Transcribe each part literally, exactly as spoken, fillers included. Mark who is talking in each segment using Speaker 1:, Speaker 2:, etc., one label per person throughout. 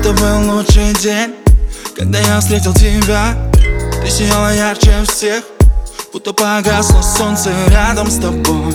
Speaker 1: Это был лучший день, когда я встретил тебя. Ты сияла ярче всех, будто погасло солнце рядом с тобой.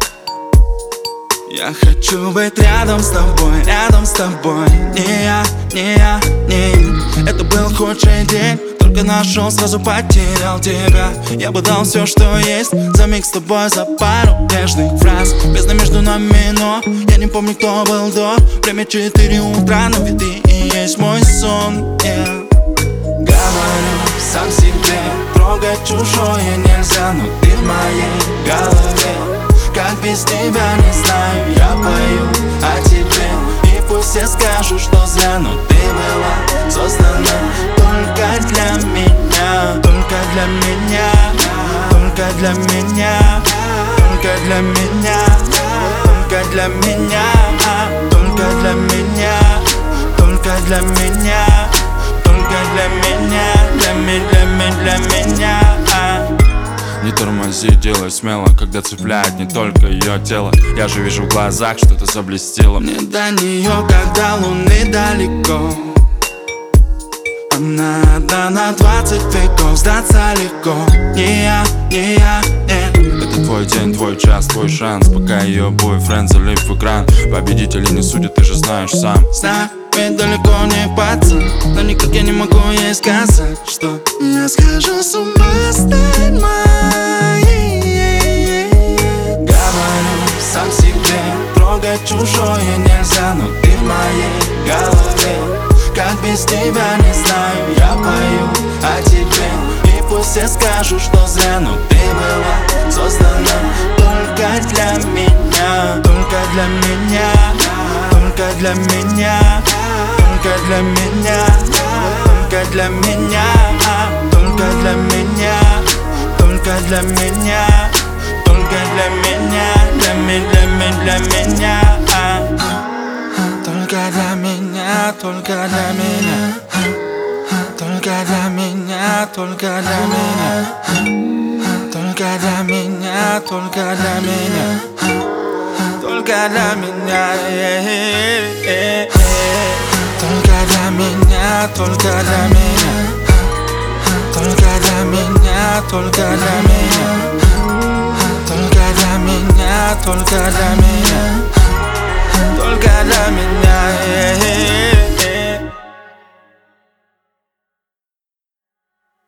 Speaker 1: Я хочу быть рядом с тобой, рядом с тобой. Не я, не я, не я. Это был худший день, только нашел, сразу потерял тебя. Я бы дал все, что есть, за миг с тобой, за пару нежных фраз. Бездна между нами, но я не помню, кто был до. Время четыре утра, но ведь ты и есть мой сон, yeah. Говорю сам себе, трогать чужое нельзя, но ты в моей голове. Как без тебя, не знаю, я пою о тебе. И пусть все скажут, что зря, но ты была создана только для меня. Только для меня, только для меня, только для меня, только для меня, только для меня, только для меня, только для меня, для меня, для меня.
Speaker 2: Не тормози, делай смело, когда цепляет не только ее тело. Я же вижу в глазах, что-то заблестело.
Speaker 1: Мне до нее, когда луны далеко. Она одна на двадцать веков, сдаться легко. Не я, не я, нет.
Speaker 2: Это твой день, твой час, твой шанс. Пока ее бойфренд залип в экран. Победители не судят, ты же знаешь сам.
Speaker 1: Знаю, ведь далеко не пацан, но никак я не могу ей сказать, что я схожу с ума, стань моей. Говорю сам себе, трогать чужое нельзя, но ты в моей голове. Как без тебя, не знаю, я пою о тебе. И пусть все скажут, что зря, но ты была создана только для меня. Только для меня, только для меня, только для меня, только для меня, только для меня, только для меня, только для меня, для меня, для меня. Только для меня, только для меня, только для меня, только для меня, только для меня, только для меня, только для меня, только для меня, только для меня, только для меня, только для меня, только для меня, только для меня, только